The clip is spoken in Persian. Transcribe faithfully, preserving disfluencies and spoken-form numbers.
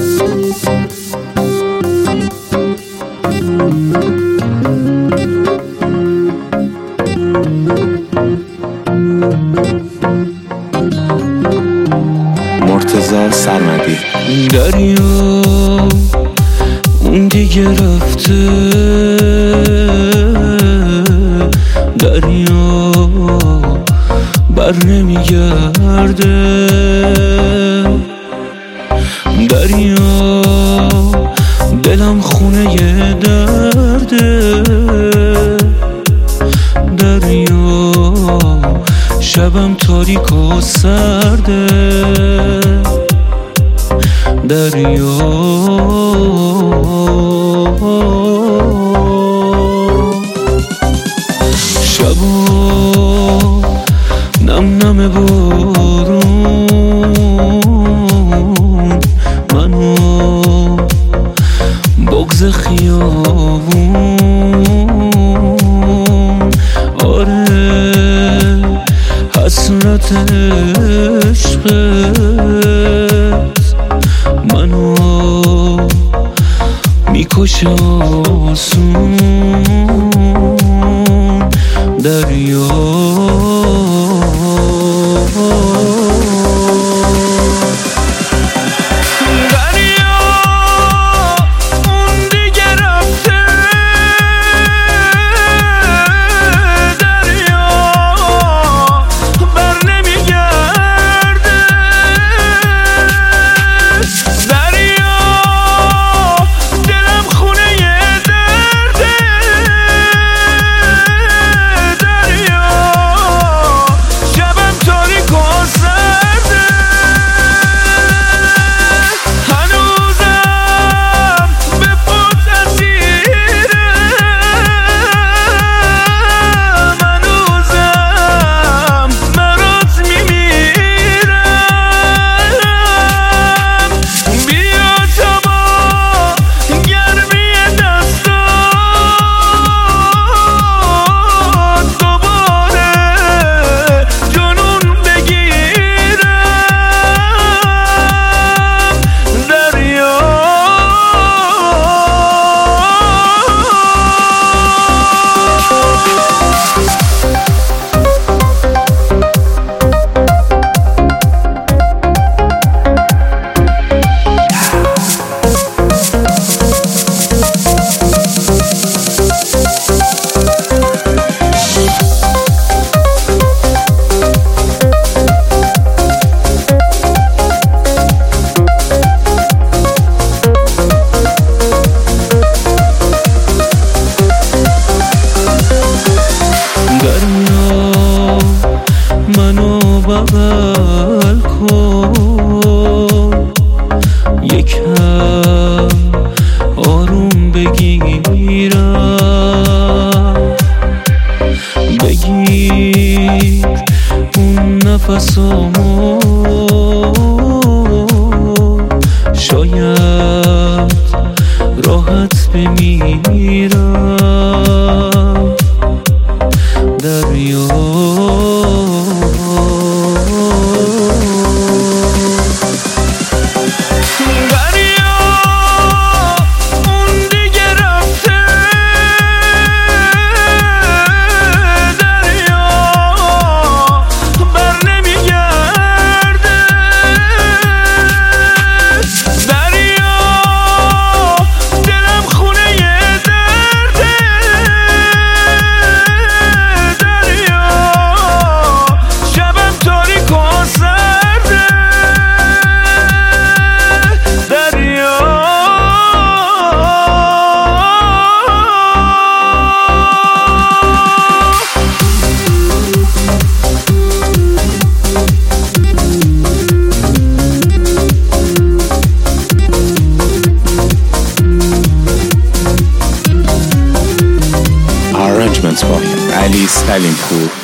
مرتضی سرمدی. دریا اون دیگه رفته، دریا بر نمیگرده، دریا دلم خونه یه درده، دریا شبم تاریک و سرده، دریا شبا نم نم بارون منو بغض خیابون، آره حسرت عشقت منو میکشه آسون، دریا بغل کن، یکم آروم بگیرم، بگیر اون نفسامو، شاید راحت بمیرم، دریا با علی سلیم‌پور.